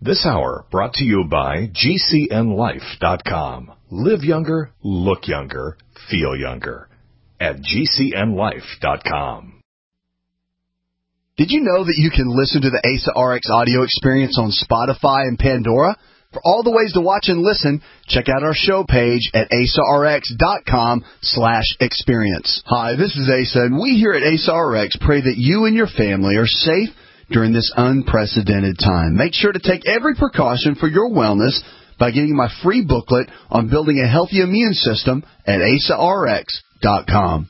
This hour brought to you by GCNLife.com. Live younger, look younger, feel younger at GCNLife.com. Did you know that you can listen to the ASA RX audio experience on Spotify and Pandora? For all the ways to watch and listen, check out our show page at asarx.com/experience. Hi, this is Asa, and we here at ASA RX pray that you and your family are safe during this unprecedented time. Make sure to take every precaution for your wellness by getting my free booklet on building a healthy immune system at asarx.com.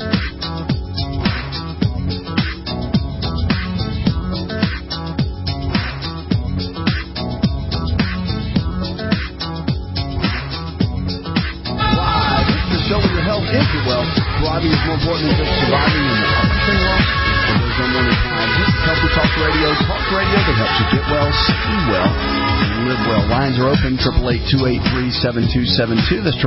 Thriving is more important than just surviving in the everything wrong. So there's no morning time. This is Healthy Talk Radio that helps you get well, stay well, and live well. Lines are open, 888-283-7272. That's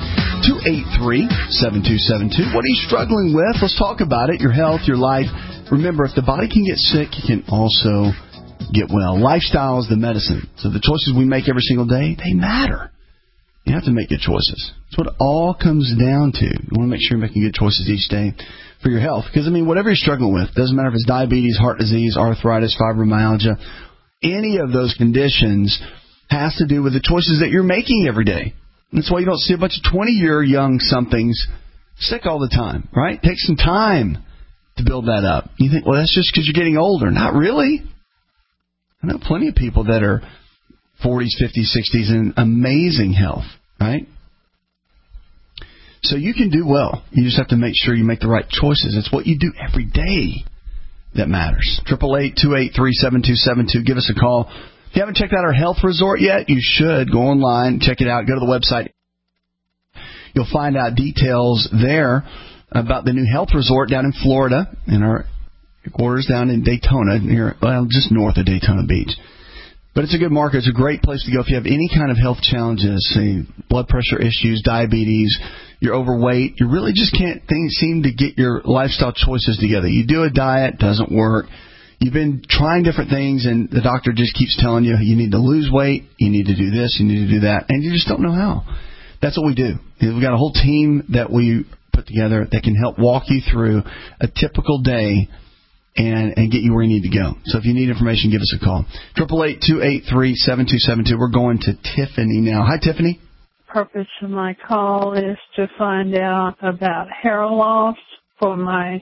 888-283-7272. What are you struggling with? Let's talk about it. Your health, your life. Remember, if the body can get sick, it can also get well. Lifestyle is the medicine. So the choices we make every single day, they matter. You have to make good choices. That's what it all comes down to. You want to make sure you're making good choices each day for your health. Because, whatever you're struggling with, doesn't matter if it's diabetes, heart disease, arthritis, fibromyalgia, any of those conditions has to do with the choices that you're making every day. And that's why you don't see a bunch of 20-year young somethings sick all the time, right? Take some time to build that up. You think, well, that's just because you're getting older. Not really. I know plenty of people that are 40s, 50s, 60s in amazing health, right? So you can do well. You just have to make sure you make the right choices. It's what you do every day that matters. 888-283-7272. Give us a call. If you haven't checked out our health resort yet, you should. Go online, check it out. Go to the website. You'll find out details there about the new health resort down in Florida, and our headquarters down in Daytona, just north of Daytona Beach. But it's a good market. It's a great place to go if you have any kind of health challenges, say blood pressure issues, diabetes, you're overweight. You really just can't seem to get your lifestyle choices together. You do a diet, doesn't work. You've been trying different things, and the doctor just keeps telling you you need to lose weight, you need to do this, you need to do that, and you just don't know how. That's what we do. We've got a whole team that we put together that can help walk you through a typical day and get you where you need to go. So if you need information, give us a call. 888-283-7272. We're going to Tiffany now. Hi, Tiffany. The purpose of my call is to find out about hair loss for my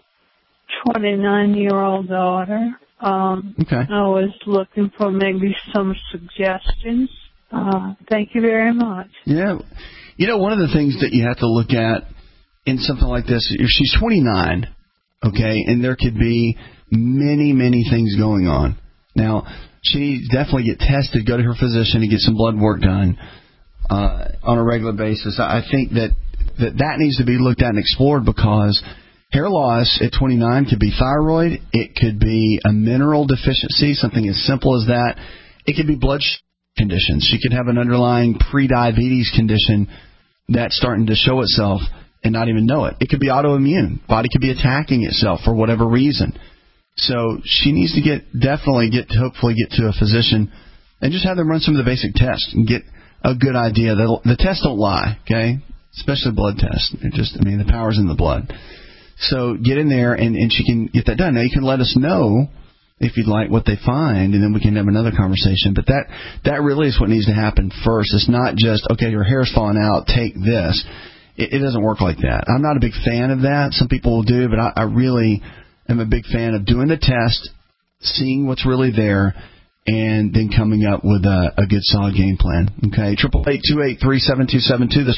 29-year-old daughter. Okay. I was looking for maybe some suggestions. Thank you very much. Yeah. One of the things that you have to look at in something like this, if she's 29, okay, and there could be many, many things going on. Now, she needs to definitely get tested, go to her physician, and get some blood work done on a regular basis. I think that needs to be looked at and explored because hair loss at 29 could be thyroid. It could be a mineral deficiency, something as simple as that. It could be blood conditions. She could have an underlying pre-diabetes condition that's starting to show itself and not even know it. It could be autoimmune. Body could be attacking itself for whatever reason. So she needs to hopefully get to a physician and just have them run some of the basic tests and get a good idea. The tests don't lie, okay? Especially blood tests. The power's in the blood. So get in there and she can get that done. Now you can let us know if you'd like what they find, and then we can have another conversation. But that really is what needs to happen first. It's not just, okay, your hair's falling out, take this. It doesn't work like that. I'm not a big fan of that. Some people will do, but I really am a big fan of doing the test, seeing what's really there, and then coming up with a good solid game plan. Okay, 888-283-7272. That's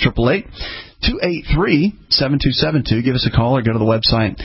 888-283-7272. Give us a call or go to the website.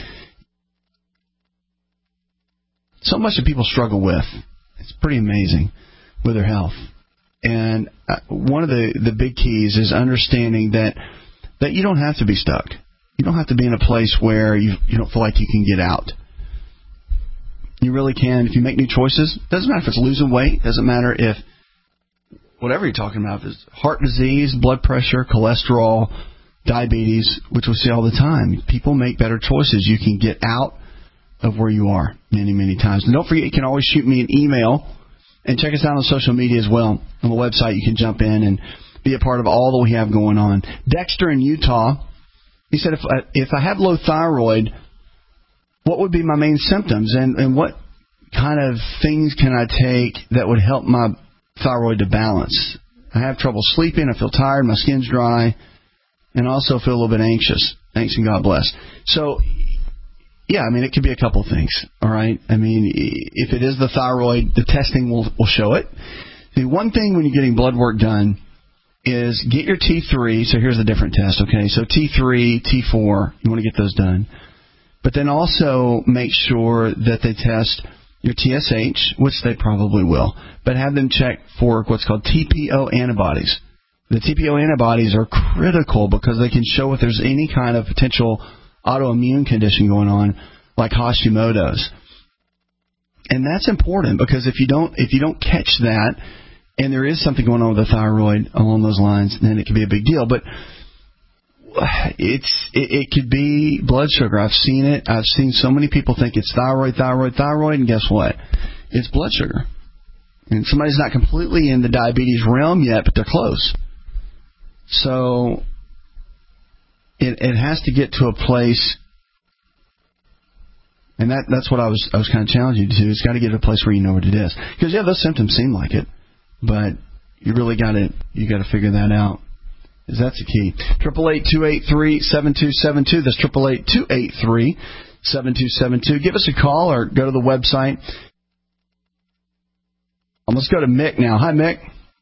So much that people struggle with. It's pretty amazing with their health. And one of the big keys is understanding that you don't have to be stuck. You don't have to be in a place where you don't feel like you can get out. You really can. If you make new choices, doesn't matter if it's losing weight, doesn't matter if whatever you're talking about, if it's heart disease, blood pressure, cholesterol, diabetes, which we see all the time. People make better choices. You can get out of where you are many, many times. And don't forget, you can always shoot me an email And check us out on social media as well. On the website, you can jump in and be a part of all that we have going on. Dexter in Utah, he said, if I have low thyroid, what would be my main symptoms, and what kind of things can I take that would help my thyroid to balance? I have trouble sleeping, I feel tired, my skin's dry, and also feel a little bit anxious. Thanks and God bless. So, yeah, I mean, it could be a couple things, all right? I mean, if it is the thyroid, the testing will show it. The one thing when you're getting blood work done is get your T3. So here's a different test, okay? So T3, T4, you want to get those done. But then also make sure that they test your TSH, which they probably will, but have them check for what's called TPO antibodies. The TPO antibodies are critical because they can show if there's any kind of potential autoimmune condition going on, like Hashimoto's. And that's important because if you don't catch that, and there is something going on with the thyroid along those lines, then it can be a big deal. But it could be blood sugar. I've seen it. I've seen so many people think it's thyroid, and guess what? It's blood sugar. And somebody's not completely in the diabetes realm yet, but they're close. So it has to get to a place, and that's what I was kind of challenging you to. It's got to get to a place where you know what it is. Because yeah, those symptoms seem like it, but you really got to figure that out. Because that's the key. 888-283-7272. That's 888-283-7272. Give us a call or go to the website. Let's go to Mick now. Hi, Mick.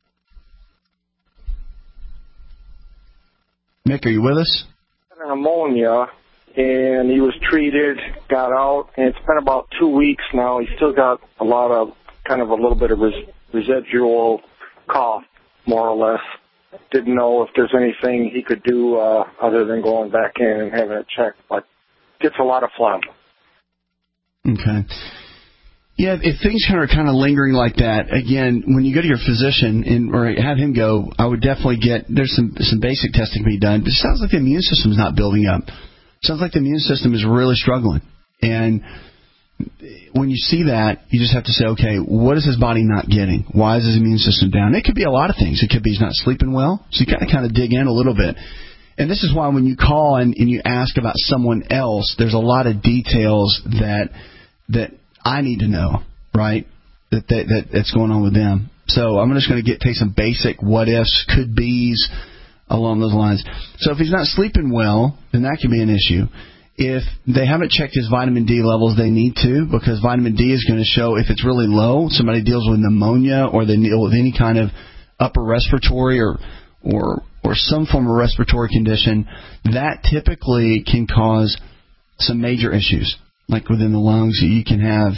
Mick, are you with us? Pneumonia, and he was treated, got out, and it's been about 2 weeks now. He's still got a little bit of residual cough, more or less. Didn't know if there's anything he could do other than going back in and having it checked, but gets a lot of phlegm. Okay. Yeah, if things are kind of lingering like that, again, when you go to your physician or have him go, I would definitely there's some basic testing to be done. But it sounds like the immune system is not building up. It sounds like the immune system is really struggling. And when you see that, you just have to say, okay, what is his body not getting? Why is his immune system down? It could be a lot of things. It could be he's not sleeping well. So you got to kind of dig in a little bit. And this is why when you call and you ask about someone else, there's a lot of details that I need to know, right, that's going on with them. So I'm just going to take some basic what-ifs, could-be's along those lines. So if he's not sleeping well, then that could be an issue. If they haven't checked his vitamin D levels, they need to, because vitamin D is going to show if it's really low, somebody deals with pneumonia or they deal with any kind of upper respiratory or some form of respiratory condition, that typically can cause some major issues. Like within the lungs, you can have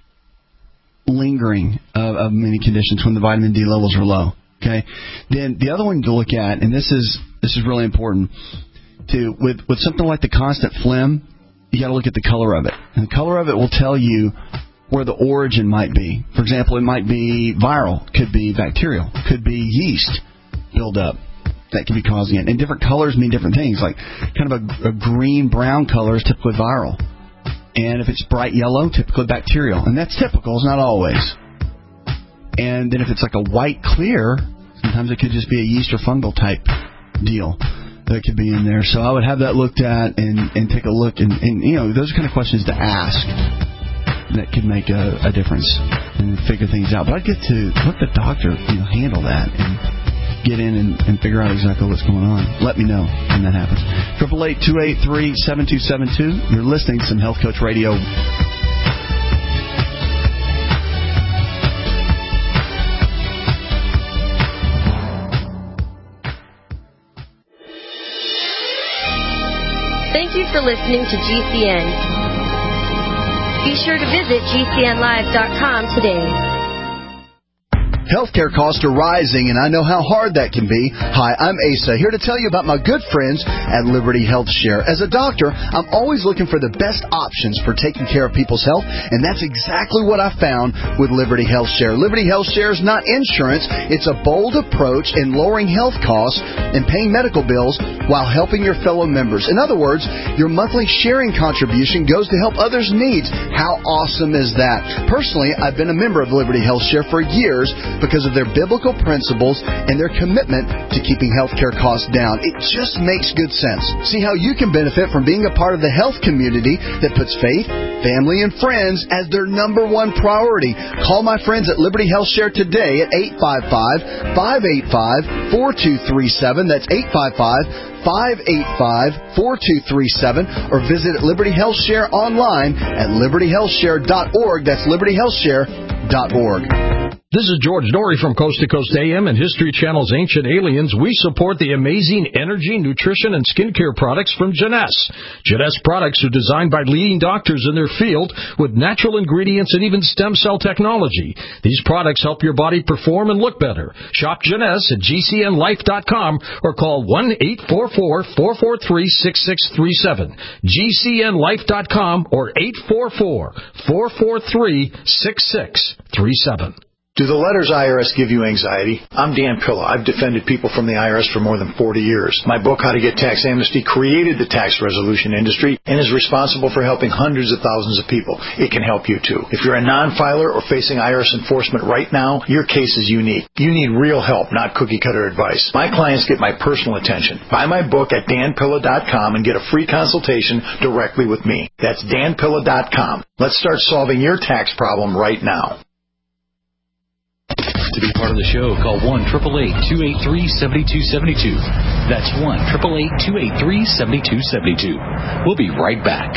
lingering of many conditions when the vitamin D levels are low. Okay. Then the other one to look at, and this is really important, with something like the constant phlegm, you got to look at the color of it, and the color of it will tell you where the origin might be. For example, it might be viral, could be bacterial, could be yeast buildup that could be causing it. And different colors mean different things. Like kind of a green-brown color is typically viral. And if it's bright yellow, typically bacterial. And that's typical, it's not always. And then if it's like a white clear, sometimes it could just be a yeast or fungal type deal that could be in there. So I would have that looked at and take a look. And those are kind of questions to ask that could make a difference and figure things out. But I'd get to let the doctor handle that and get in and figure out exactly what's going on. Let me know when that happens. 888-283-7272. You're listening to some Health Coach Radio. Thank you for listening to GCN. Be sure to visit GCNlive.com today. Healthcare costs are rising, and I know how hard that can be. Hi, I'm Asa, here to tell you about my good friends at Liberty Health Share. As a doctor, I'm always looking for the best options for taking care of people's health, and that's exactly what I found with Liberty Health Share. Liberty Health Share is not insurance. It's a bold approach in lowering health costs and paying medical bills while helping your fellow members. In other words, your monthly sharing contribution goes to help others' needs. How awesome is that? Personally, I've been a member of Liberty Health Share for years because of their biblical principles and their commitment to keeping healthcare costs down. It just makes good sense. See how you can benefit from being a part of the health community that puts faith, family, and friends as their number one priority. Call my friends at Liberty Health Share today at 855-585-4237. That's 855-585-4237, or visit Liberty Health Share online at libertyhealthshare.org. That's libertyhealthshare.org. This is George Norrie from Coast to Coast AM and History Channel's Ancient Aliens. We support the amazing energy, nutrition, and skincare products from Jeunesse. Jeunesse products are designed by leading doctors in their field with natural ingredients and even stem cell technology. These products help your body perform and look better. Shop Jeunesse at GCNlife.com or call 1-844-443-6637. GCNlife.com or 844-443-6637. Do the letters IRS give you anxiety? I'm Dan Pilla. I've defended people from the IRS for more than 40 years. My book, How to Get Tax Amnesty, created the tax resolution industry and is responsible for helping hundreds of thousands of people. It can help you, too. If you're a non-filer or facing IRS enforcement right now, your case is unique. You need real help, not cookie-cutter advice. My clients get my personal attention. Buy my book at danpilla.com and get a free consultation directly with me. That's danpilla.com. Let's start solving your tax problem right now. To be part of the show, call 1-888-283-7272. That's 1-888-283-7272. We'll be right back.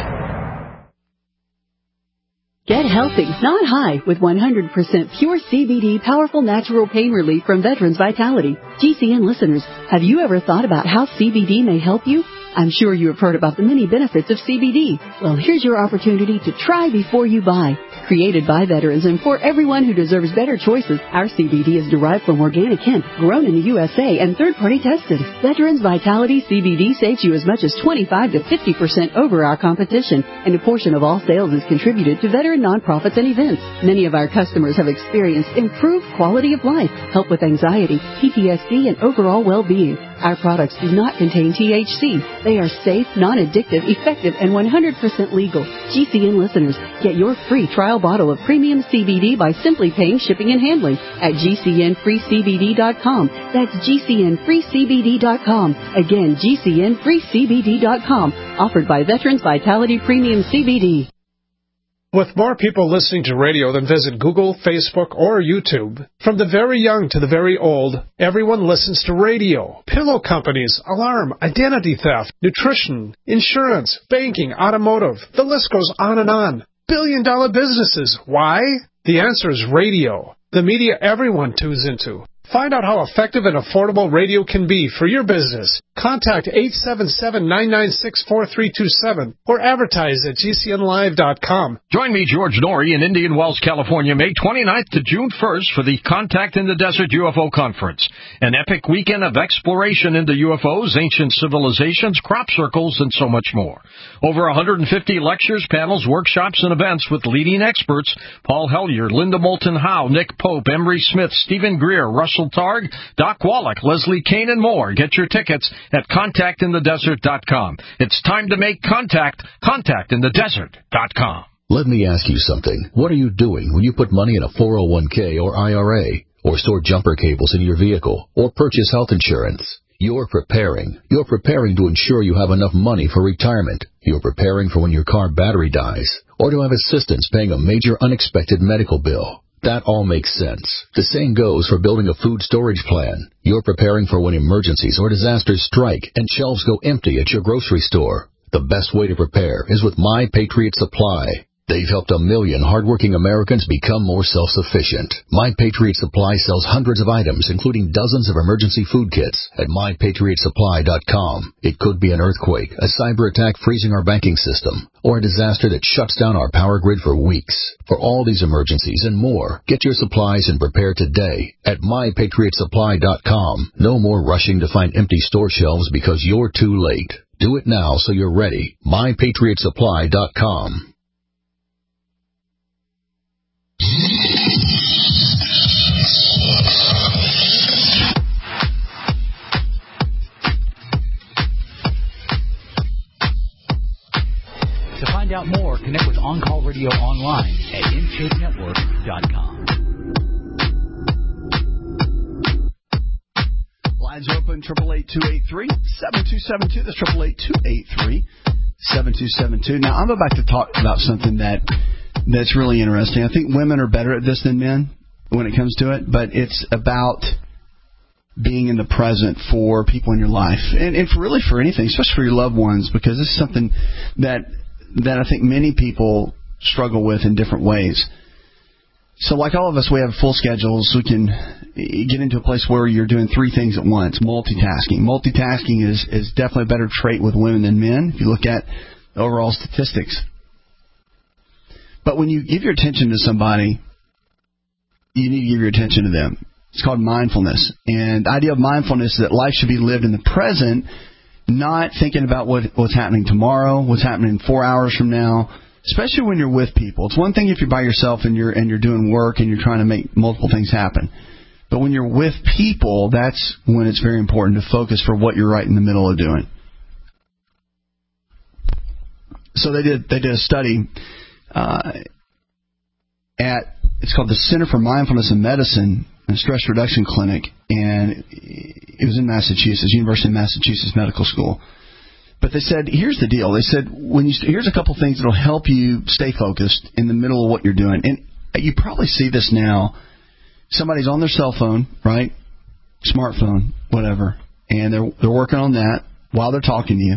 Get healthy, not high, with 100% pure CBD powerful natural pain relief from Veterans Vitality. GCN listeners, have you ever thought about how CBD may help you? I'm sure you have heard about the many benefits of CBD. Well, here's your opportunity to try before you buy. Created by veterans and for everyone who deserves better choices, our CBD is derived from organic hemp, grown in the USA, and third-party tested. Veterans Vitality CBD saves you as much as 25 to 50% over our competition, and a portion of all sales is contributed to veteran nonprofits and events. Many of our customers have experienced improved quality of life, help with anxiety, PTSD, and overall well-being. Our products do not contain THC. They are safe, non-addictive, effective, and 100% legal. GCN listeners, get your free trial bottle of premium CBD by simply paying shipping and handling at GCNFreeCBD.com. That's GCNFreeCBD.com. Again, GCNFreeCBD.com. Offered by Veterans Vitality Premium CBD. With more people listening to radio than visit Google, Facebook, or YouTube, from the very young to the very old, everyone listens to radio. Pillow companies, alarm, identity theft, nutrition, insurance, banking, automotive. The list goes on and on. Billion-dollar businesses. Why? The answer is radio. The media everyone tunes into. Find out how effective and affordable radio can be for your business. Contact 877-996-4327 or advertise at GCNlive.com. Join me, George Norrie, in Indian Wells, California, May 29th to June 1st for the Contact in the Desert UFO Conference, an epic weekend of exploration into UFOs, ancient civilizations, crop circles, and so much more. Over 150 lectures, panels, workshops, and events with leading experts: Paul Hellyer, Linda Moulton Howe, Nick Pope, Emery Smith, Stephen Greer, Russell Targ, Doc Wallach, Leslie Kane, and more. Get your tickets at contactinthedesert.com. It's time to make contact. Contactinthedesert.com. Let me ask you something. What are you doing when you put money in a 401k or IRA, or store jumper cables in your vehicle, or purchase health insurance? You're preparing. You're preparing to ensure you have enough money for retirement. You're preparing for when your car battery dies, or to have assistance paying a major unexpected medical bill. That all makes sense. The same goes for building a food storage plan. You're preparing for when emergencies or disasters strike and shelves go empty at your grocery store. The best way to prepare is with My Patriot Supply. They've helped 1 million hardworking Americans become more self-sufficient. My Patriot Supply sells hundreds of items, including dozens of emergency food kits at MyPatriotSupply.com. It could be an earthquake, a cyber attack freezing our banking system, or a disaster that shuts down our power grid for weeks. For all these emergencies and more, get your supplies and prepare today at MyPatriotSupply.com. No more rushing to find empty store shelves because you're too late. Do it now so you're ready. MyPatriotSupply.com. To find out more, connect with On Call Radio online at InShapeNetwork.com. Lines are open, 888-283-7272. That's 888-283-7272. Now, I'm about to talk about something that's really interesting. I think women are better at this than men when it comes to it, but it's about being in the present for people in your life, and really for anything, especially for your loved ones, because this is something that I think many people struggle with in different ways. So like all of us, we have full schedules. We can get into a place where you're doing 3 things at once, multitasking. Multitasking is definitely a better trait with women than men if you look at the overall statistics. But when you give your attention to somebody, you need to give your attention to them. It's called mindfulness. And the idea of mindfulness is that life should be lived in the present, not thinking about what's happening tomorrow, what's happening 4 hours from now, especially when you're with people. It's one thing if you're by yourself and you're doing work and you're trying to make multiple things happen. But when you're with people, that's when it's very important to focus for what you're right in the middle of doing. So they did a study it's called the Center for Mindfulness in Medicine and Stress Reduction Clinic, and it was in Massachusetts, University of Massachusetts Medical School. But they said, here's the deal. They said, here's a couple things that will help you stay focused in the middle of what you're doing. And you probably see this now. Somebody's on their cell phone, right? Smartphone, whatever. And they're working on that while they're talking to you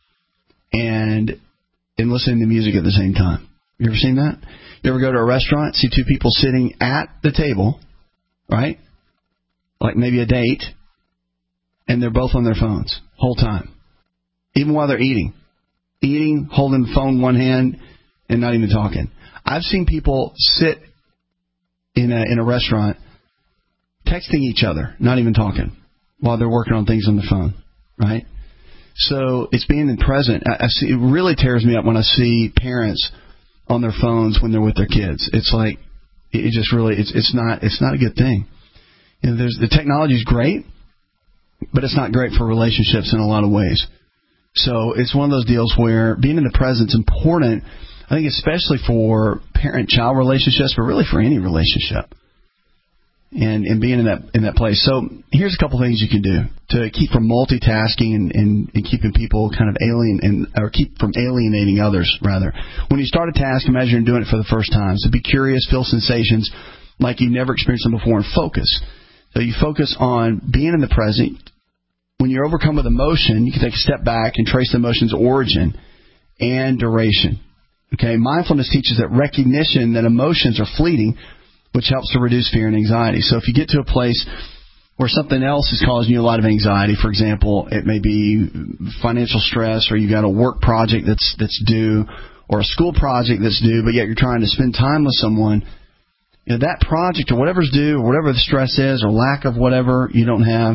and listening to music at the same time. You ever seen that? You ever go to a restaurant, see 2 people sitting at the table, right? Like maybe a date, and they're both on their phones whole time. Even while they're eating, holding the phone in one hand and not even talking. I've seen people sit in a restaurant texting each other, not even talking, while they're working on things on the phone, right? So it's being in present. It really tears me up when I see parents on their phones when they're with their kids. It's like it just really it's not a good thing. You know, the technology is great, but it's not great for relationships in a lot of ways. So it's one of those deals where being in the present is important, I think, especially for parent-child relationships, but really for any relationship, and being in that place. So here's a couple things you can do to keep from multitasking and keeping people kind of or keep from alienating others, rather. When you start a task, imagine you're doing it for the first time. So be curious, feel sensations like you've never experienced them before, and focus. So you focus on being in the present. When you're overcome with emotion, you can take a step back and trace the emotion's origin and duration. Okay, mindfulness teaches that recognition that emotions are fleeting, which helps to reduce fear and anxiety. So if you get to a place where something else is causing you a lot of anxiety, for example, it may be financial stress, or you got a work project that's due, or a school project that's due, but yet you're trying to spend time with someone, you know, that project or whatever's due, or whatever the stress is, or lack of whatever you don't have,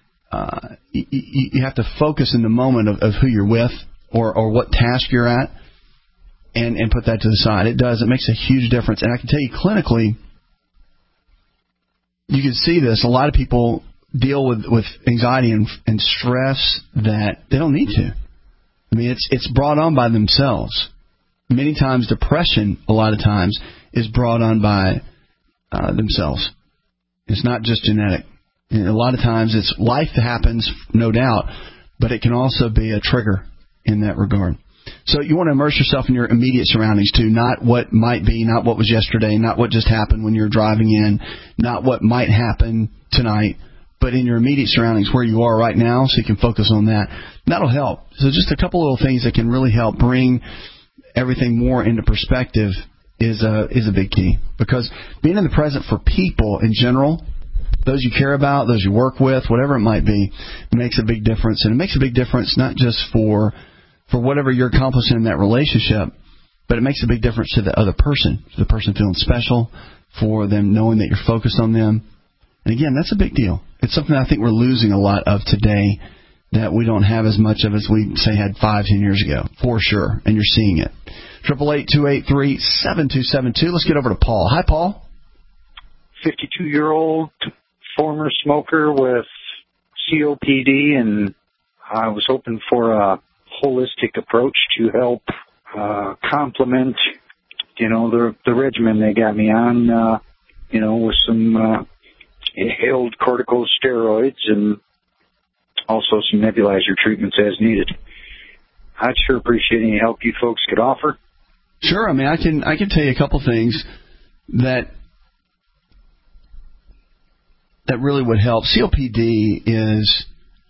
you have to focus in the moment of who you're with or what task you're at, and put that to the side. It makes a huge difference. And I can tell you clinically, you can see this. A lot of people deal with anxiety and stress that they don't need to. I mean, it's brought on by themselves. Many times depression, a lot of times, is brought on by themselves. It's not just genetic. And a lot of times it's life that happens, no doubt, but it can also be a trigger in that regard. So you want to immerse yourself in your immediate surroundings too, not what might be, not what was yesterday, not what just happened when you're driving in, not what might happen tonight, but in your immediate surroundings where you are right now, so you can focus on that. And that'll help. So just a couple little things that can really help bring everything more into perspective is a big key. Because being in the present for people in general, those you care about, those you work with, whatever it might be, makes a big difference. And it makes a big difference not just for whatever you're accomplishing in that relationship, but it makes a big difference to the other person, to the person feeling special, for them knowing that you're focused on them. And again, that's a big deal. It's something I think we're losing a lot of today that we don't have as much of as we, say, had 5-10 years ago, for sure. And you're seeing it. 888-283-7272. Let's get over to Paul. Hi, Paul. 52-year-old former smoker with COPD, and I was hoping for a holistic approach to help complement, the regimen they got me on, with some inhaled corticosteroids and also some nebulizer treatments as needed. I'd sure appreciate any help you folks could offer. Sure. I mean, I can tell you a couple things that really would help. COPD is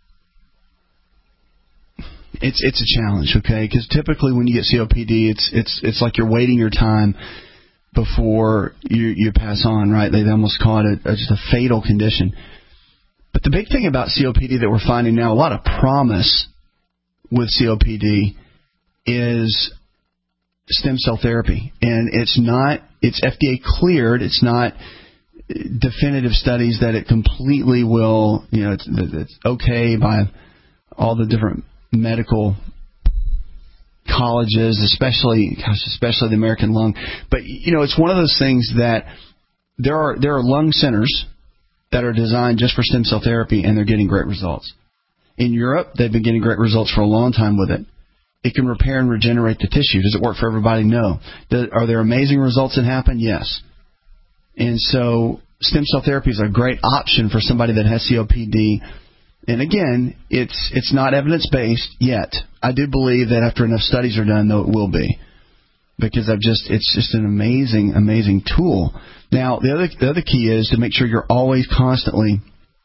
it's a challenge, okay? Because typically when you get COPD, it's like you're waiting your time before you pass on, right? They almost call it just a fatal condition. But the big thing about COPD that we're finding now, a lot of promise with COPD, is stem cell therapy. And it's FDA cleared. It's not definitive studies that it completely will, it's okay by all the different medical colleges, especially the American Lung. But, it's one of those things that there are lung centers that are designed just for stem cell therapy, and they're getting great results. In Europe, they've been getting great results for a long time with it. It can repair and regenerate the tissue. Does it work for everybody? No. Are there amazing results that happen? Yes. And so stem cell therapy is a great option for somebody that has COPD. And again, it's not evidence-based yet. I do believe that after enough studies are done, though, it will be. Because it's just an amazing, amazing tool. Now, the other key is to make sure you're always constantly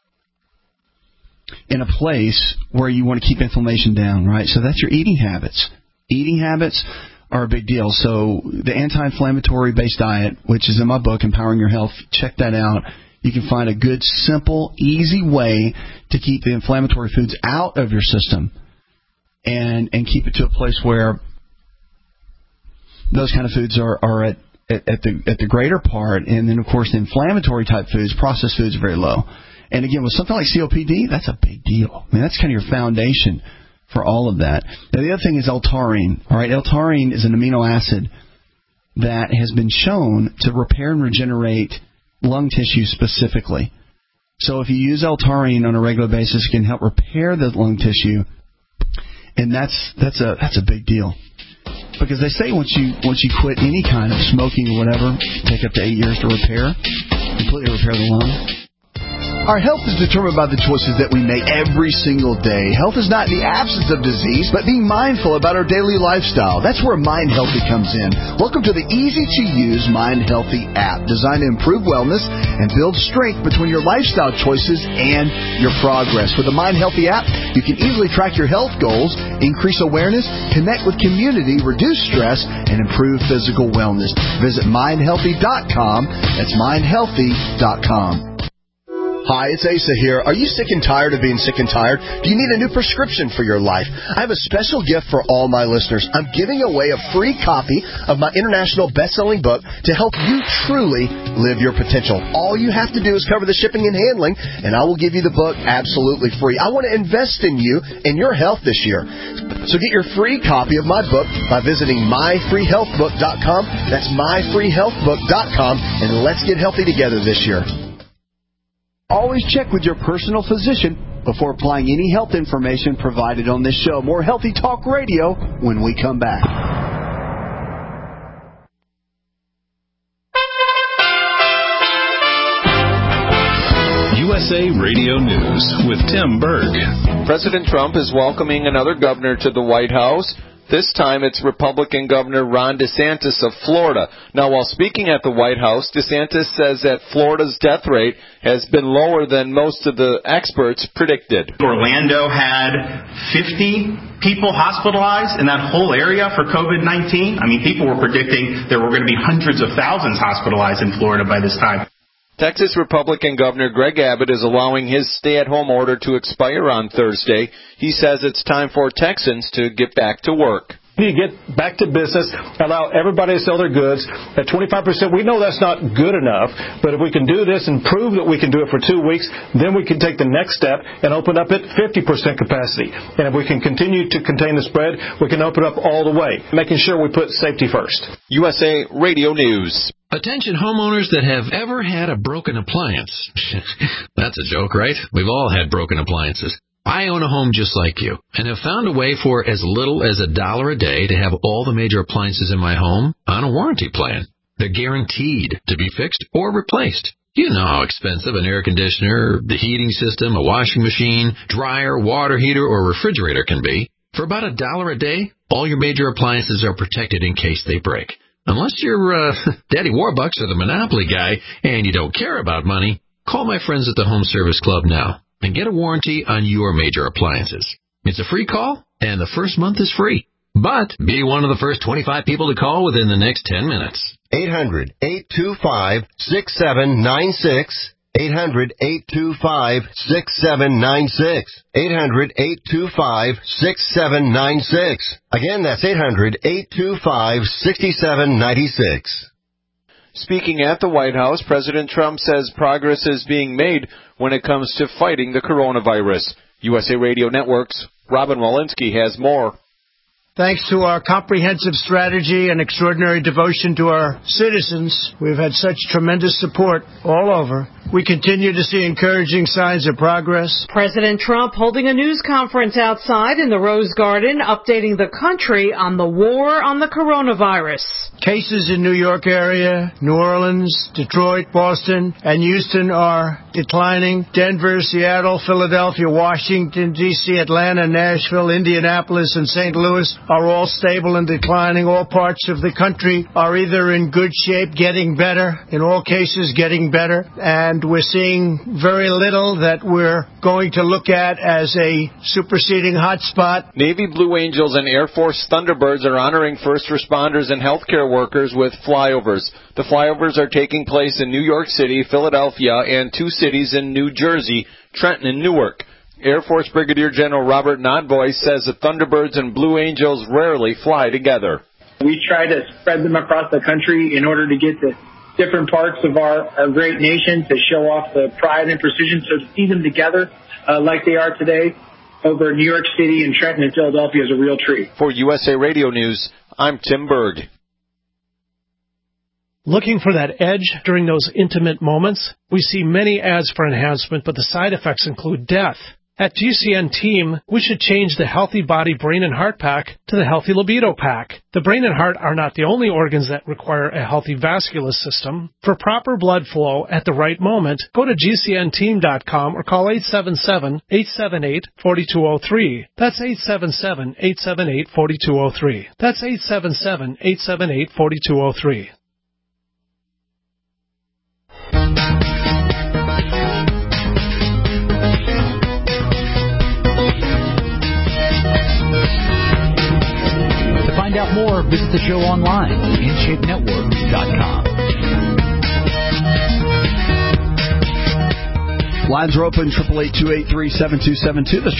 in a place where you want to keep inflammation down, right? So that's your eating habits. Eating habits are a big deal. So the anti-inflammatory based diet, which is in my book, Empowering Your Health, check that out. You can find a good, simple, easy way to keep the inflammatory foods out of your system and keep it to a place where those kind of foods are at the greater part. And then, of course, the inflammatory type foods, processed foods, are very low. And again, with something like COPD, that's a big deal. I mean, that's kind of your foundation for all of that. Now, the other thing is L-taurine. All right, L-taurine is an amino acid that has been shown to repair and regenerate lung tissue specifically. So if you use L-taurine on a regular basis, it can help repair the lung tissue, and that's a big deal. Because they say once you quit any kind of smoking or whatever, take up to 8 years to completely repair the lung. Our health is determined by the choices that we make every single day. Health is not the absence of disease, but being mindful about our daily lifestyle. That's where Mind Healthy comes in. Welcome to the easy-to-use Mind Healthy app, designed to improve wellness and build strength between your lifestyle choices and your progress. With the Mind Healthy app, you can easily track your health goals, increase awareness, connect with community, reduce stress, and improve physical wellness. Visit mindhealthy.com. That's mindhealthy.com. Hi, it's Asa here. Are you sick and tired of being sick and tired? Do you need a new prescription for your life? I have a special gift for all my listeners. I'm giving away a free copy of my international best-selling book to help you truly live your potential. All you have to do is cover the shipping and handling, and I will give you the book absolutely free. I want to invest in you and your health this year. So get your free copy of my book by visiting myfreehealthbook.com. That's myfreehealthbook.com, and let's get healthy together this year. Always check with your personal physician before applying any health information provided on this show. More Healthy Talk Radio when we come back. USA Radio News with Tim Berg. President Trump is welcoming another governor to the White House. This time it's Republican Governor Ron DeSantis of Florida. Now, while speaking at the White House, DeSantis says that Florida's death rate has been lower than most of the experts predicted. Orlando had 50 people hospitalized in that whole area for COVID-19. I mean, people were predicting there were going to be hundreds of thousands hospitalized in Florida by this time. Texas Republican Governor Greg Abbott is allowing his stay-at-home order to expire on Thursday. He says it's time for Texans to get back to work. We need to get back to business, allow everybody to sell their goods at 25%. We know that's not good enough, but if we can do this and prove that we can do it for 2 weeks, then we can take the next step and open up at 50% capacity. And if we can continue to contain the spread, we can open up all the way, making sure we put safety first. USA Radio News. Attention homeowners that have ever had a broken appliance. That's a joke, right? We've all had broken appliances. I own a home just like you, and have found a way for as little as $1 a day to have all the major appliances in my home on a warranty plan. They're guaranteed to be fixed or replaced. You know how expensive an air conditioner, the heating system, a washing machine, dryer, water heater, or refrigerator can be. For about $1 a day, all your major appliances are protected in case they break. Unless you're Daddy Warbucks or the Monopoly guy and you don't care about money, call my friends at the Home Service Club now and get a warranty on your major appliances. It's a free call, and the first month is free. But be one of the first 25 people to call within the next 10 minutes. 800-825-6796. 800-825-6796. 800-825-6796. Again, that's 800-825-6796. Speaking at the White House, President Trump says progress is being made when it comes to fighting the coronavirus. USA Radio Network's Robin Walensky has more. Thanks to our comprehensive strategy and extraordinary devotion to our citizens, we've had such tremendous support all over. We continue to see encouraging signs of progress. President Trump holding a news conference outside in the Rose Garden, updating the country on the war on the coronavirus. Cases in New York area, New Orleans, Detroit, Boston, and Houston are declining. Denver, Seattle, Philadelphia, Washington, D.C., Atlanta, Nashville, Indianapolis, and St. Louis are all stable and declining. All parts of the country are either in good shape, getting better, in all cases getting better, and we're seeing very little that we're going to look at as a superseding hotspot. Navy Blue Angels and Air Force Thunderbirds are honoring first responders and healthcare workers with flyovers. The flyovers are taking place in New York City, Philadelphia, and 2 cities in New Jersey, Trenton and Newark. Air Force Brigadier General Robert Nonvoy says the Thunderbirds and Blue Angels rarely fly together. We try to spread them across the country in order to get to different parts of our great nation to show off the pride and precision. So to see them together like they are today over New York City and Trenton and Philadelphia is a real treat. For USA Radio News, I'm Tim Berg. Looking for that edge during those intimate moments? We see many ads for enhancement, but the side effects include death. At GCN Team, we should change the Healthy Body, Brain, and Heart Pack to the Healthy Libido Pack. The brain and heart are not the only organs that require a healthy vascular system. For proper blood flow at the right moment, go to GCNteam.com or call 877-878-4203. That's 877-878-4203. That's 877-878-4203. To find out more, visit the show online at InShapeNetwork.com. Lines are open, 888-283-7272. That's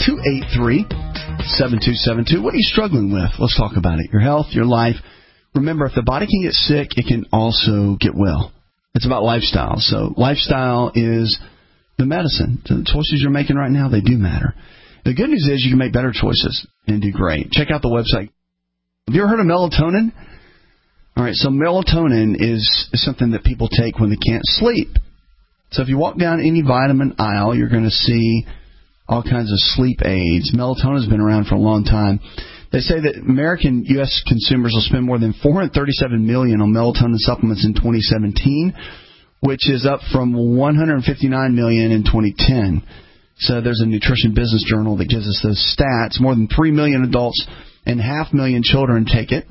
888-283-7272. What are you struggling with? Let's talk about it. Your health, your life. Remember, if the body can get sick, it can also get well. It's about lifestyle. So lifestyle is the medicine. So the choices you're making right now, they do matter. The good news is you can make better choices and do great. Check out the website. Have you ever heard of melatonin? All right, so melatonin is something that people take when they can't sleep. So if you walk down any vitamin aisle, you're going to see all kinds of sleep aids. Melatonin has been around for a long time. They say that American U.S. consumers will spend more than $437 million on melatonin supplements in 2017, which is up from $159 million in 2010. So there's a Nutrition Business Journal that gives us those stats. More than 3 million adults and 500,000 children take it.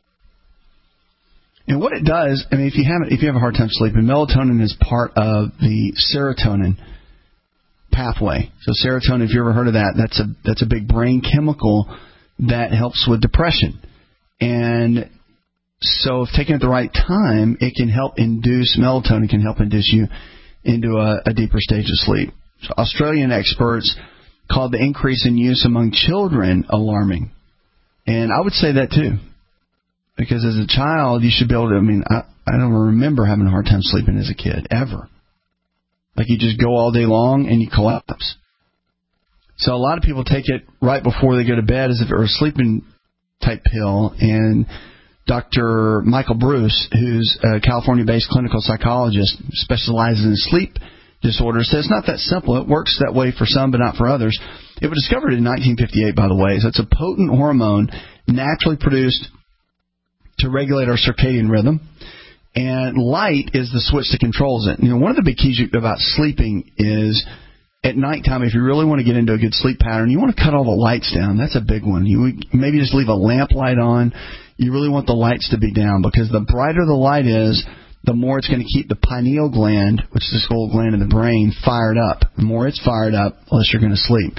And what it does, I mean, if you have a hard time sleeping, melatonin is part of the serotonin pathway. So serotonin, if you ever heard of that, that's a big brain chemical that helps with depression. And so if taken at the right time, it can help induce, melatonin can help induce you into a deeper stage of sleep. So Australian experts called the increase in use among children alarming. And I would say that too. Because as a child, you should be able to, I don't remember having a hard time sleeping as a kid, ever. Like you just go all day long and you collapse. So a lot of people take it right before they go to bed as if it were a sleeping type pill. And Dr. Michael Bruce, who's a California-based clinical psychologist, specializes in sleep disorders, says it's not that simple. It works that way for some, but not for others. It was discovered in 1958, by the way. So it's a potent hormone naturally produced to regulate our circadian rhythm. And light is the switch that controls it. One of the big keys about sleeping is at nighttime, if you really want to get into a good sleep pattern, you want to cut all the lights down. That's a big one. You maybe just leave a lamp light on. You really want the lights to be down because the brighter the light is, the more it's going to keep the pineal gland, which is this little gland in the brain, fired up. The more it's fired up, the less you're going to sleep.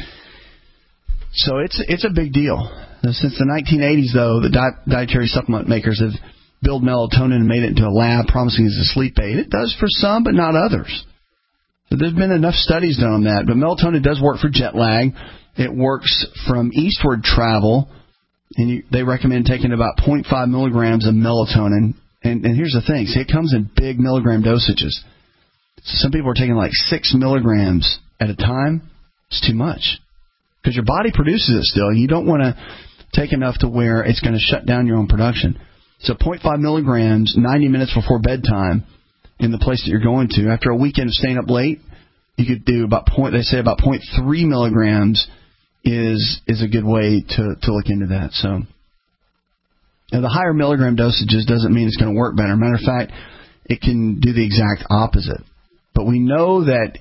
So it's a big deal. Since the 1980s, though, the dietary supplement makers have built melatonin and made it into a lab, promising as a sleep aid. It does for some, but not others. So there's been enough studies done on that. But melatonin does work for jet lag. It works from eastward travel, and they recommend taking about 0.5 milligrams of melatonin. And here's the thing. See, it comes in big milligram dosages. So some people are taking like 6 milligrams at a time. It's too much. Because your body produces it still. You don't want to take enough to where it's going to shut down your own production. So 0.5 milligrams, 90 minutes before bedtime in the place that you're going to. After a weekend of staying up late, you could do about 0.3 milligrams is a good way to look into that. So now, the higher milligram dosages doesn't mean it's going to work better. Matter of fact, it can do the exact opposite. But we know that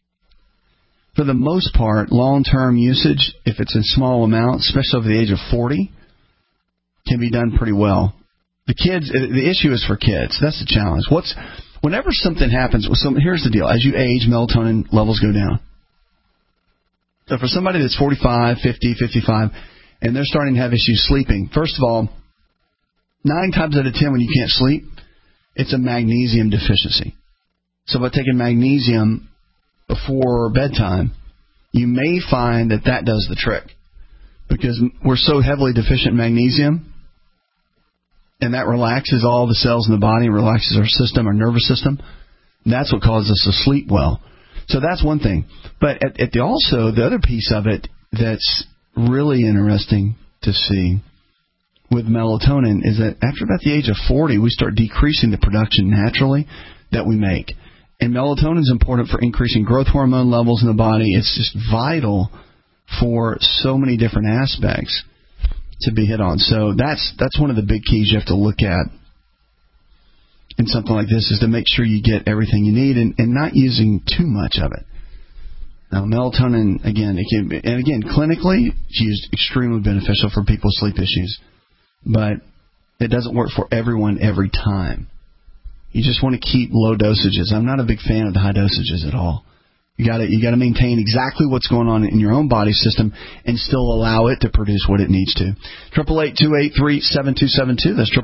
for the most part, long-term usage, if it's in small amounts, especially over the age of 40, can be done pretty well. The issue is for kids. That's the challenge. Whenever something happens, here's the deal. As you age, melatonin levels go down. So for somebody that's 45, 50, 55, and they're starting to have issues sleeping, first of all, 9 times out of 10 when you can't sleep, it's a magnesium deficiency. So by taking magnesium before bedtime, you may find that does the trick. Because we're so heavily deficient in magnesium, and that relaxes all the cells in the body and relaxes our system, our nervous system. That's what causes us to sleep well. So that's one thing. But also, the other piece of it that's really interesting to see with melatonin is that after about the age of 40, we start decreasing the production naturally that we make. And melatonin is important for increasing growth hormone levels in the body. It's just vital for so many different aspects to be hit on. So that's one of the big keys you have to look at in something like this, is to make sure you get everything you need and not using too much of it. Now, melatonin, again, clinically, it's used extremely beneficial for people with sleep issues. But it doesn't work for everyone every time. You just want to keep low dosages. I'm not a big fan of the high dosages at all. You got to maintain exactly what's going on in your own body system and still allow it to produce what it needs to. 888-283-7272. That's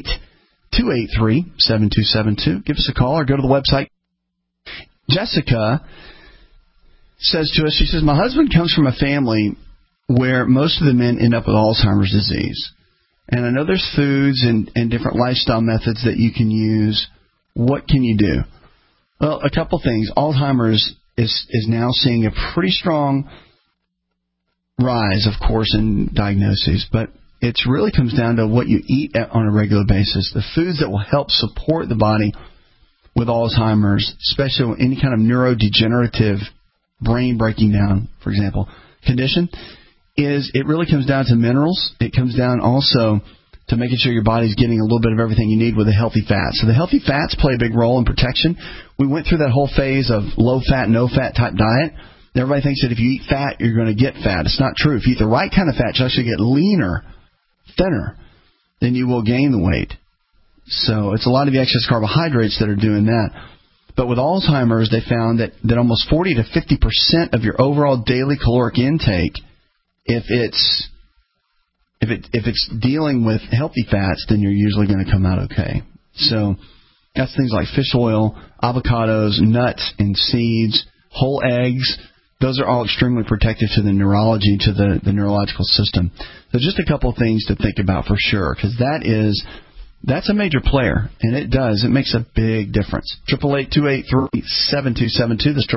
888-283-7272. Give us a call or go to the website. Jessica says to us, she says, my husband comes from a family where most of the men end up with Alzheimer's disease. And I know there's foods and different lifestyle methods that you can use. What can you do? Well, a couple things. Alzheimer's is now seeing a pretty strong rise, of course, in diagnoses. But it really comes down to what you eat on a regular basis. The foods that will help support the body with Alzheimer's, especially any kind of neurodegenerative brain breaking down, for example, condition, is it really comes down to minerals. It comes down also to making sure your body's getting a little bit of everything you need with a healthy fat. So the healthy fats play a big role in protection. We went through that whole phase of low-fat, no-fat type diet. Everybody thinks that if you eat fat, you're going to get fat. It's not true. If you eat the right kind of fat, you actually get leaner, thinner, then you will gain the weight. So it's a lot of the excess carbohydrates that are doing that. But with Alzheimer's, they found that almost 40 to 50% of your overall daily caloric intake, if it's dealing with healthy fats, then you're usually going to come out okay. So that's things like fish oil, avocados, nuts and seeds, whole eggs. Those are all extremely protective to the neurology, to the neurological system. So just a couple things to think about for sure, because that's a major player, and it makes a big difference. 888-283-7272. That's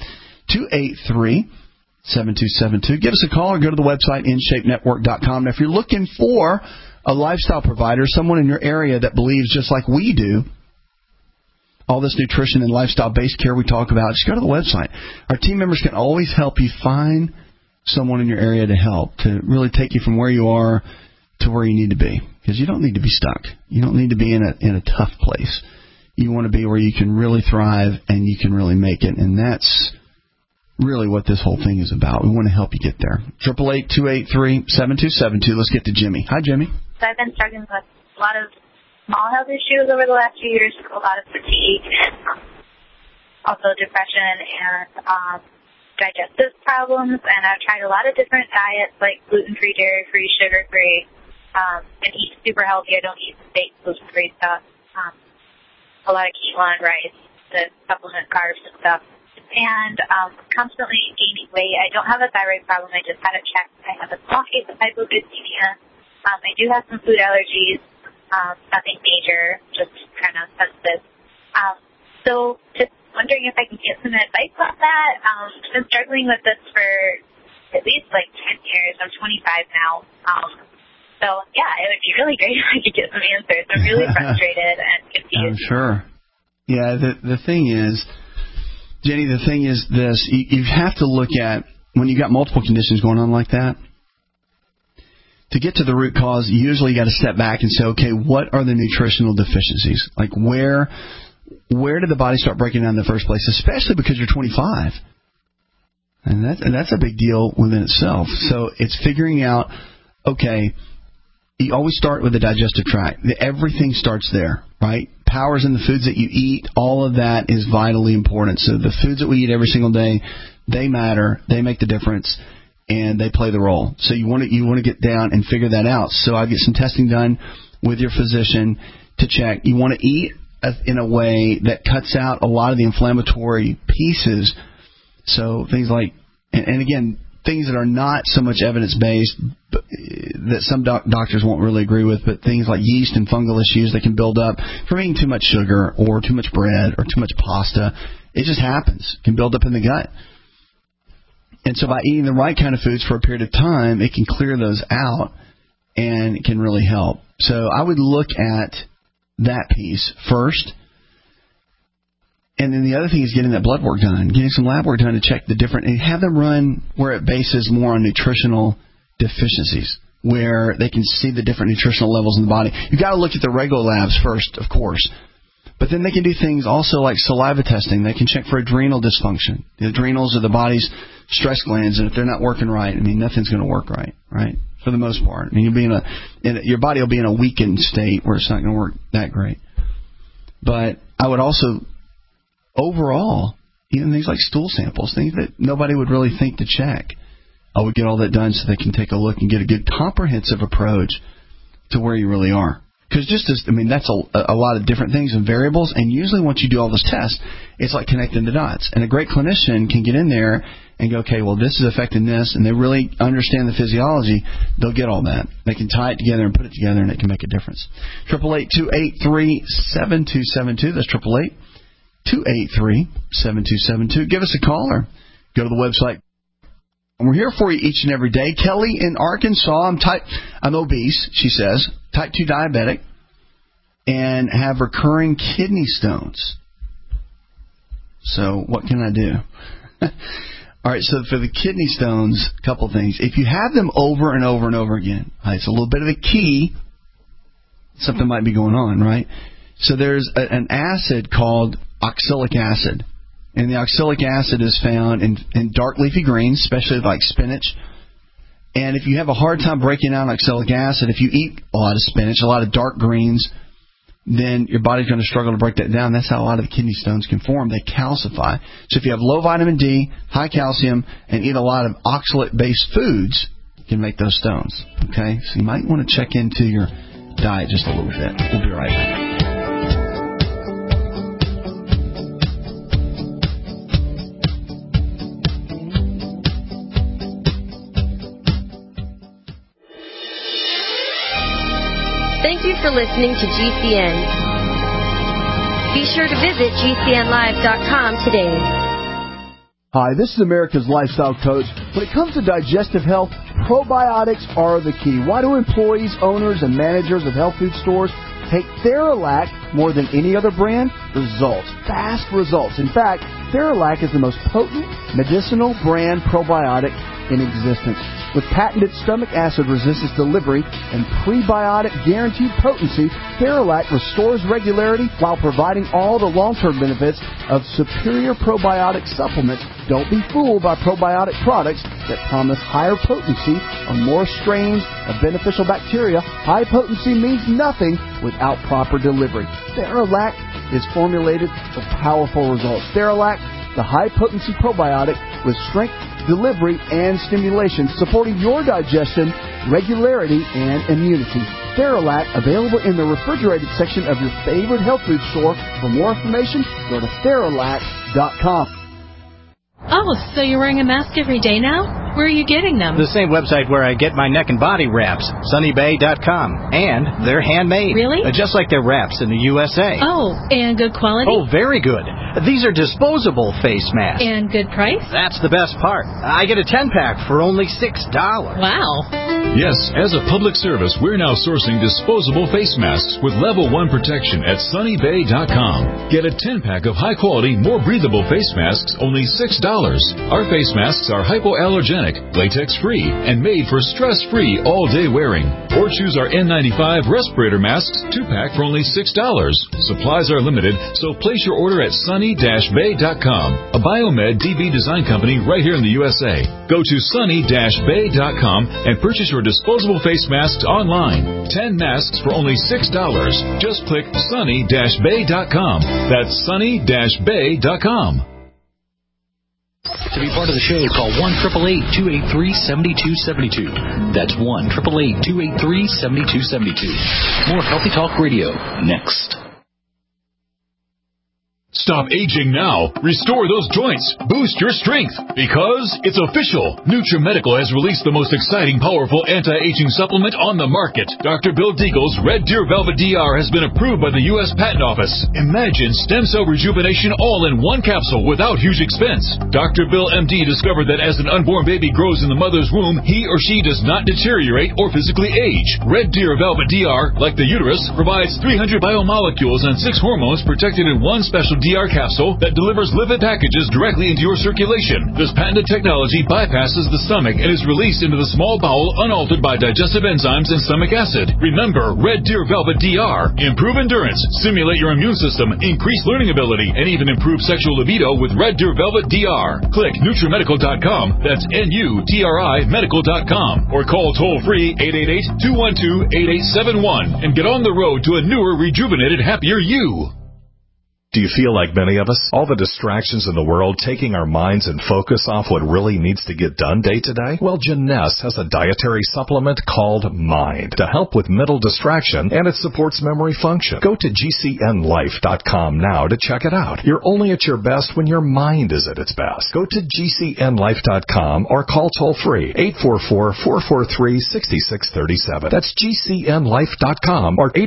888-283-7272. Give us a call or go to the website, InShapeNetwork.com. Now, if you're looking for a lifestyle provider, someone in your area that believes just like we do, all this nutrition and lifestyle-based care we talk about, just go to the website. Our team members can always help you find someone in your area to help, to really take you from where you are to where you need to be. Because you don't need to be stuck. You don't need to be in a tough place. You want to be where you can really thrive and you can really make it. And that's really what this whole thing is about. We want to help you get there. 888-283-7272. Let's get to Jimmy. Hi, Jimmy. So I've been struggling with a lot of small health issues over the last few years, a lot of fatigue, also depression and digestive problems. And I've tried a lot of different diets like gluten-free, dairy-free, sugar-free. And eat super healthy. I don't eat fake gluten-free stuff. A lot of quinoa and rice to supplement carbs and stuff. And constantly gaining weight. I don't have a thyroid problem. I just had it checked. I have a small case of hypoglycemia. I do have some food allergies. Nothing major, just kind of sensitive. So just wondering if I can get some advice on that. I've been struggling with this for at least like 10 years. I'm 25 now. So, yeah, it would be really great if I could get some answers. I'm really frustrated and confused. I'm sure. Yeah, the thing is, Jenny, this. You have to look at, when you've got multiple conditions going on like that, to get to the root cause, you usually got to step back and say, okay, what are the nutritional deficiencies? Like, where did the body start breaking down in the first place, especially because you're 25? And that's a big deal within itself. So it's figuring out, okay, you always start with the digestive tract. Everything starts there, right? Power's in the foods that you eat. All of that is vitally important. So the foods that we eat every single day, they matter. They make the difference, and they play the role. So you want to get down and figure that out. So I get some testing done with your physician to check. You want to eat in a way that cuts out a lot of the inflammatory pieces. So things like, and again, things that are not so much evidence-based, that some doctors won't really agree with, but things like yeast and fungal issues that can build up from eating too much sugar or too much bread or too much pasta. It just happens. It can build up in the gut. And so by eating the right kind of foods for a period of time, it can clear those out and it can really help. So I would look at that piece first. And then the other thing is getting that blood work done, getting some lab work done to check the different, and have them run where it bases more on nutritional deficiencies, where they can see the different nutritional levels in the body. You've got to look at the regular labs first, of course. But then they can do things also like saliva testing. They can check for adrenal dysfunction. The adrenals are the body's stress glands, and if they're not working right, I mean, nothing's going to work right, for the most part. I mean, you'll be your body will be in a weakened state where it's not going to work that great. But I would also, overall, even things like stool samples, things that nobody would really think to check, I would get all that done so they can take a look and get a good comprehensive approach to where you really are. Because that's a lot of different things and variables, and usually once you do all those tests, it's like connecting the dots. And a great clinician can get in there and go, okay, well, this is affecting this, and they really understand the physiology. They'll get all that. They can tie it together and put it together, and it can make a difference. 888-283-7272. That's 888-283-7272. Give us a call or go to the website. And we're here for you each and every day. Kelly in Arkansas, I'm obese, she says, type 2 diabetic, and have recurring kidney stones. So what can I do? All right, so for the kidney stones, a couple things. If you have them over and over and over again, it's a little bit of a key. Something might be going on, right? So there's an acid called oxalic acid. And the oxalic acid is found in dark leafy greens, especially like spinach. And if you have a hard time breaking down oxalic acid, if you eat a lot of spinach, a lot of dark greens, then your body's going to struggle to break that down. That's how a lot of the kidney stones can form. They calcify. So if you have low vitamin D, high calcium, and eat a lot of oxalate-based foods, you can make those stones. Okay? So you might want to check into your diet just a little bit. We'll be right back. Thank you for listening to GCN. Be sure to visit GCNlive.com today. Hi, this is America's Lifestyle Coach. When it comes to digestive health, probiotics are the key. Why do employees, owners, and managers of health food stores take Theralac more than any other brand? Results. Fast results. In fact, Theralac is the most potent medicinal brand probiotic in existence. With patented stomach acid resistance delivery and prebiotic guaranteed potency, Theralac restores regularity while providing all the long-term benefits of superior probiotic supplements. Don't be fooled by probiotic products that promise higher potency or more strains of beneficial bacteria. High potency means nothing without proper delivery. Theralac is formulated for powerful results. Theralac, the high-potency probiotic with strength, delivery, and stimulation, supporting your digestion, regularity, and immunity. Theralac, available in the refrigerated section of your favorite health food store. For more information, go to Theralac.com. Oh, so you're wearing a mask every day now? Where are you getting them? The same website where I get my neck and body wraps, SunnyBay.com. And they're handmade. Really? Just like their wraps in the USA. Oh, and good quality? Oh, very good. These are disposable face masks. And good price? That's the best part. I get a 10-pack for only $6. Wow. Yes, as a public service, we're now sourcing disposable face masks with level 1 protection at SunnyBay.com. Get a 10-pack of high-quality, more breathable face masks, only $6. Our face masks are hypoallergenic, latex-free, and made for stress-free all-day wearing. Or choose our N95 respirator masks 2-pack for only $6. Supplies are limited, so place your order at sunny-bay.com, a Biomed DB design company right here in the USA. Go to sunny-bay.com and purchase your disposable face masks online. 10 masks for only $6. Just click sunny-bay.com. That's sunny-bay.com. To be part of the show, call 1-888-283-7272. That's 1-888-283-7272. More Healthy Talk Radio next. Stop aging now. Restore those joints. Boost your strength. Because it's official. NutriMedical has released the most exciting, powerful anti-aging supplement on the market. Dr. Bill Deagle's Red Deer Velvet DR has been approved by the U.S. Patent Office. Imagine stem cell rejuvenation all in one capsule without huge expense. Dr. Bill MD discovered that as an unborn baby grows in the mother's womb, he or she does not deteriorate or physically age. Red Deer Velvet DR, like the uterus, provides 300 biomolecules and 6 hormones protected in one special DR capsule that delivers lipid packages directly into your circulation. This patented technology bypasses the stomach and is released into the small bowel unaltered by digestive enzymes and stomach acid. Remember, Red Deer Velvet DR. Improve endurance, stimulate your immune system, increase learning ability, and even improve sexual libido with Red Deer Velvet DR. Click NutriMedical.com, that's NUTRI Medical.com, or call toll-free 888-212-8871 and get on the road to a newer, rejuvenated, happier you. Do you feel like many of us? All the distractions in the world taking our minds and focus off what really needs to get done day to day? Well, Jeunesse has a dietary supplement called Mind to help with mental distraction, and it supports memory function. Go to GCNlife.com now to check it out. You're only at your best when your mind is at its best. Go to GCNlife.com or call toll-free 844-443-6637. That's GCNlife.com or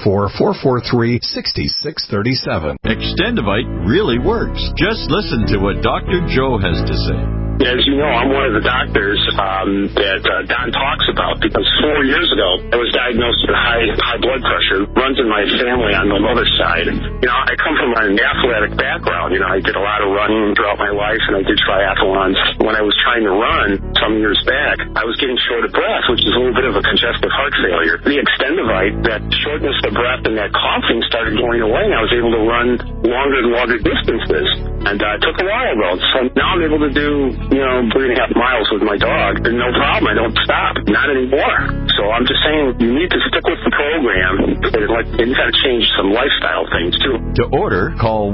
844-443-6637. Extendivite really works. Just listen to what Dr. Joe has to say. As you know, I'm one of the doctors that Don talks about because 4 years ago I was diagnosed with high blood pressure. It runs in my family on the mother's side. You know, I come from an athletic background. You know, I did a lot of running throughout my life, and I did triathlons. When I was trying to run some years back, I was getting short of breath, which is a little bit of a congestive heart failure. The Extendivite, that shortness of breath and that coughing started going away, and I was able to run longer and longer distances. And I took a while though. So now I'm able to do, 3.5 miles with my dog. And no problem. I don't stop. Not anymore. So I'm just saying you need to stick with the program. And you got to change some lifestyle things too. To order, call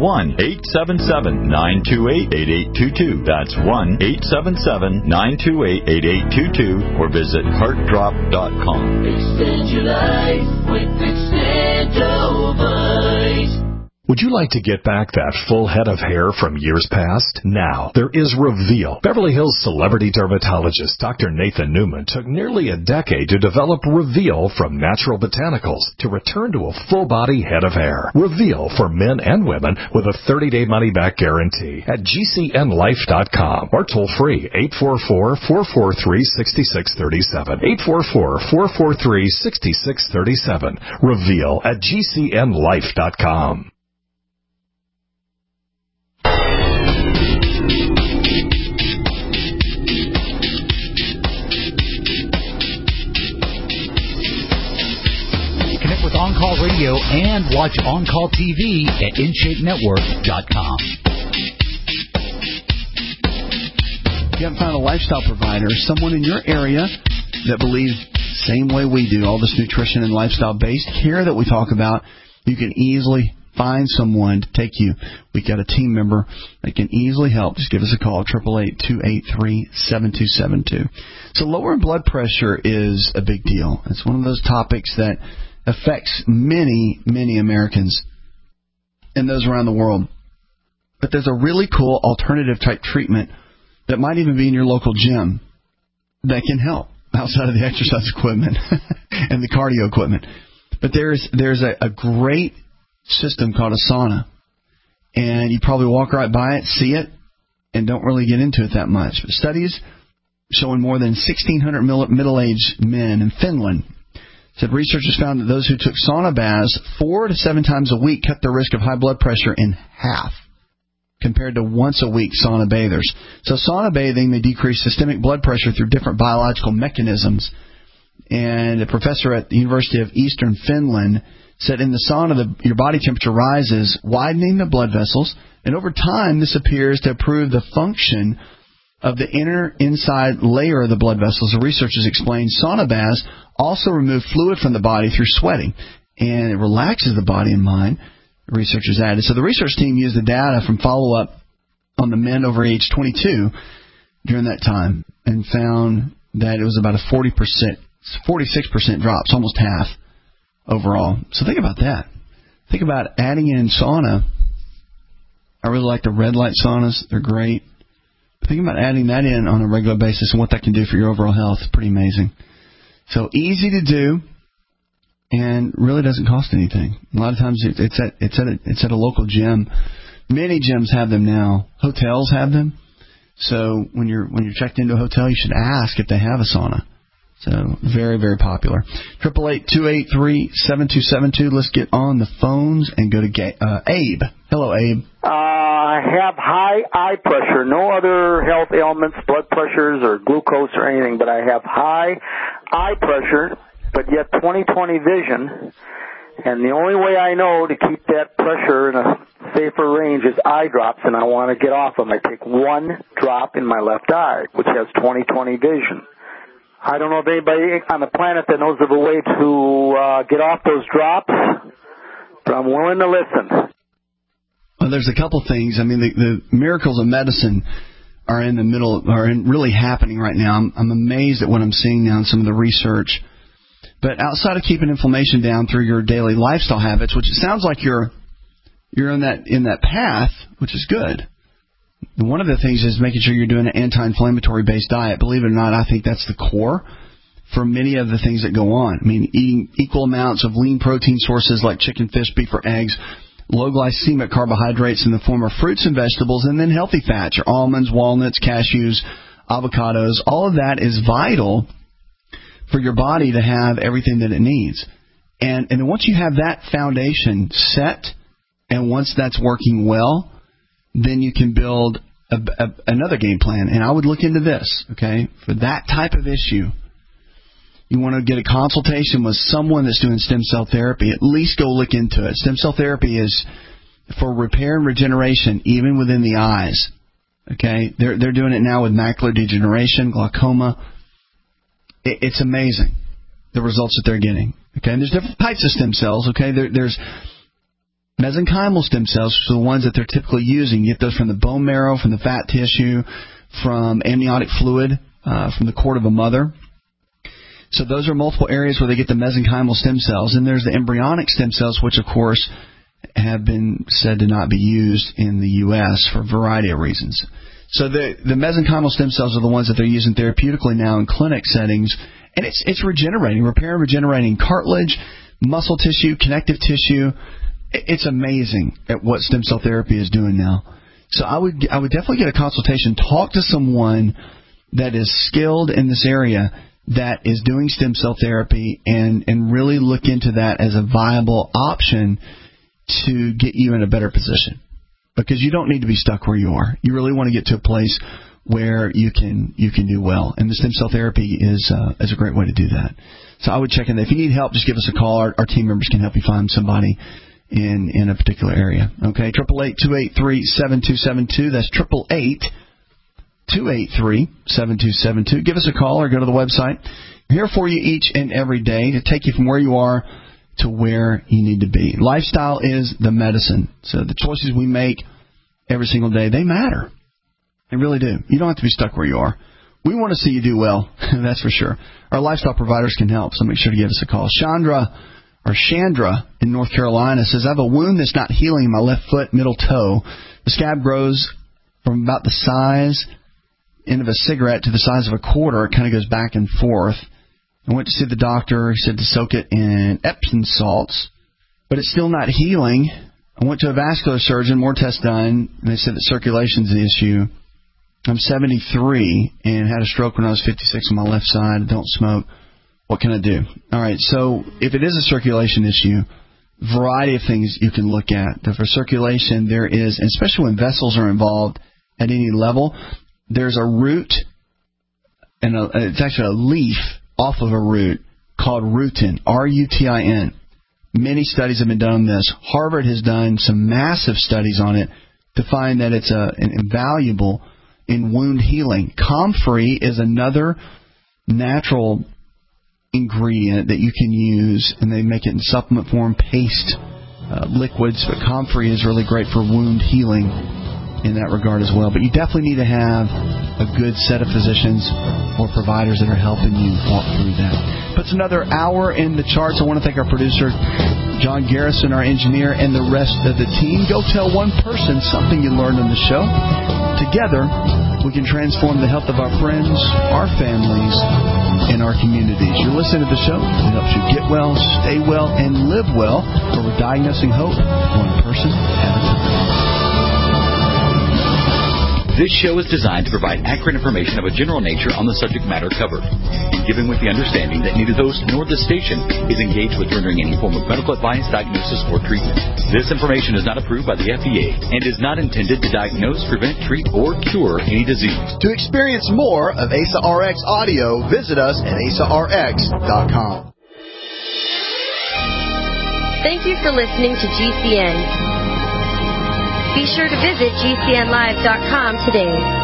1-877-928-8822. That's 1-877-928-8822 or visit heartdrop.com. Extend your life with Extendovite. Would you like to get back that full head of hair from years past? Now, there is Reveal. Beverly Hills celebrity dermatologist Dr. Nathan Newman took nearly a decade to develop Reveal from natural botanicals to return to a full-body head of hair. Reveal for men and women with a 30-day money-back guarantee at GCNlife.com or toll-free 844-443-6637. 844-443-6637. Reveal at GCNlife.com. With On-Call Radio and watch On-Call TV at InShapeNetwork.com. If you haven't found a lifestyle provider, someone in your area that believes the same way we do, all this nutrition and lifestyle-based care that we talk about, you can easily find someone to take you. We've got a team member that can easily help. Just give us a call, 888-283-7272. So lowering blood pressure is a big deal. It's one of those topics that affects many, many Americans and those around the world. But there's a really cool alternative type treatment that might even be in your local gym that can help outside of the exercise equipment and the cardio equipment. But there's a great system called a sauna. And you probably walk right by it, see it, and don't really get into it that much. But studies showing more than 1,600 middle-aged men in Finland said researchers found that those who took sauna baths 4 to 7 times a week cut their risk of high blood pressure in half compared to once-a-week sauna bathers. So sauna bathing may decrease systemic blood pressure through different biological mechanisms. And a professor at the University of Eastern Finland said in the sauna, your body temperature rises, widening the blood vessels, and over time this appears to improve the function of the inside layer of the blood vessels. The researchers explained sauna baths also remove fluid from the body through sweating, and it relaxes the body and mind, the researchers added. So the research team used the data from follow-up on the men over age 22 during that time and found that it was about a 46% drop, it's almost half overall. So think about that. Think about adding in sauna. I really like the red light saunas. They're great. Think about adding that in on a regular basis and what that can do for your overall health. It's pretty amazing. So easy to do and really doesn't cost anything. A lot of times it's at a local gym. Many gyms have them now. Hotels have them. So when you're checked into a hotel, you should ask if they have a sauna. So very, very popular. 888-283-7272. Let's get on the phones and go to Abe. Hello, Abe. I have high eye pressure, no other health ailments, blood pressures or glucose or anything, but I have high eye pressure, but yet 20/20 vision. And the only way I know to keep that pressure in a safer range is eye drops, and I want to get off them. I take one drop in my left eye, which has 20/20 vision. I don't know if anybody on the planet that knows of a way to get off those drops, but I'm willing to listen. Well, there's a couple things. I mean, the miracles of medicine are really happening right now. I'm amazed at what I'm seeing now in some of the research. But outside of keeping inflammation down through your daily lifestyle habits, which it sounds like you're in that path, which is good. One of the things is making sure you're doing an anti-inflammatory based diet. Believe it or not, I think that's the core for many of the things that go on. I mean, eating equal amounts of lean protein sources like chicken, fish, beef, or eggs, low glycemic carbohydrates in the form of fruits and vegetables, and then healthy fats, your almonds, walnuts, cashews, avocados. All of that is vital for your body to have everything that it needs. And once you have that foundation set, and once that's working well, then you can build another game plan. And I would look into this, okay? For that type of issue, you want to get a consultation with someone that's doing stem cell therapy. At least go look into it. Stem cell therapy is for repair and regeneration, even within the eyes. Okay, they're doing it now with macular degeneration, glaucoma. It's amazing the results that they're getting. Okay, and there's different types of stem cells. Okay, there's mesenchymal stem cells, which are the ones that they're typically using. You get those from the bone marrow, from the fat tissue, from amniotic fluid, from the cord of a mother. So those are multiple areas where they get the mesenchymal stem cells. And there's the embryonic stem cells, which, of course, have been said to not be used in the U.S. for a variety of reasons. So the mesenchymal stem cells are the ones that they're using therapeutically now in clinic settings. And it's regenerating, repair and regenerating cartilage, muscle tissue, connective tissue. It's amazing at what stem cell therapy is doing now. So I would definitely get a consultation. Talk to someone that is skilled in this area that is doing stem cell therapy and really look into that as a viable option to get you in a better position. Because you don't need to be stuck where you are. You really want to get to a place where you can do well. And the stem cell therapy is a great way to do that. So I would check in there. If you need help, just give us a call. Our team members can help you find somebody in a particular area. Okay, 888-283-7272. That's 888-283-7272. Give us a call or go to the website. We're here for you each and every day to take you from where you are to where you need to be. Lifestyle is the medicine. So the choices we make every single day, they matter. They really do. You don't have to be stuck where you are. We want to see you do well, that's for sure. Our lifestyle providers can help, so make sure to give us a call. Chandra in North Carolina says, I have a wound that's not healing in my left foot, middle toe. The scab grows from about the size end of a cigarette to the size of a quarter. It kind of goes back and forth. I went to see the doctor. He said to soak it in Epsom salts, but it's still not healing. I went to a vascular surgeon, more tests done, and they said that circulation's the issue. I'm 73 and had a stroke when I was 56 on my left side. I don't smoke. What can I do? All right, so if it is a circulation issue, variety of things you can look at. For circulation, there is, and especially when vessels are involved at any level, there's a root, and it's actually a leaf off of a root called rutin, R-U-T-I-N. Many studies have been done on this. Harvard has done some massive studies on it to find that it's invaluable in wound healing. Comfrey is another natural ingredient that you can use, and they make it in supplement form, paste, liquids, but Comfrey is really great for wound healing in that regard as well. But you definitely need to have a good set of physicians or providers that are helping you walk through that. Puts another hour in the charts. I want to thank our producer, John Garrison, our engineer, and the rest of the team. Go tell one person something you learned on the show. Together, we can transform the health of our friends, our families, and our communities. You're listening to the show. It helps you get well, stay well, and live well, where we're diagnosing hope one person at a time. This show is designed to provide accurate information of a general nature on the subject matter covered, and given with the understanding that neither host nor the station is engaged with rendering any form of medical advice, diagnosis, or treatment. This information is not approved by the FDA and is not intended to diagnose, prevent, treat, or cure any disease. To experience more of ASA RX audio, visit us at asarx.com. Thank you for listening to GCN. Be sure to visit GCNlive.com today.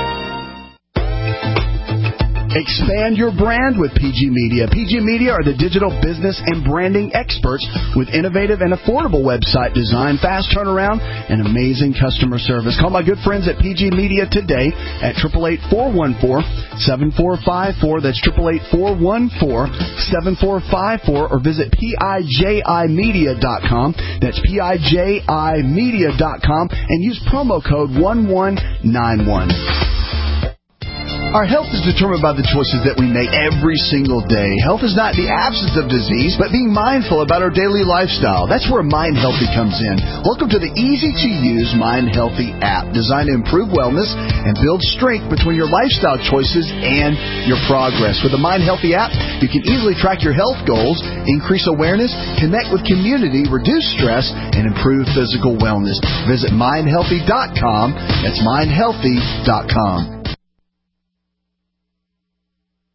Expand your brand with PG Media. PG Media are the digital business and branding experts with innovative and affordable website design, fast turnaround, and amazing customer service. Call my good friends at PG Media today at 888-414-7454. That's 888-414-7454, or visit PIJImedia.com. That's PIJImedia.com, and use promo code 1191. Our health is determined by the choices that we make every single day. Health is not the absence of disease, but being mindful about our daily lifestyle. That's where Mind Healthy comes in. Welcome to the easy-to-use Mind Healthy app, designed to improve wellness and build strength between your lifestyle choices and your progress. With the Mind Healthy app, you can easily track your health goals, increase awareness, connect with community, reduce stress, and improve physical wellness. Visit mindhealthy.com. That's mindhealthy.com.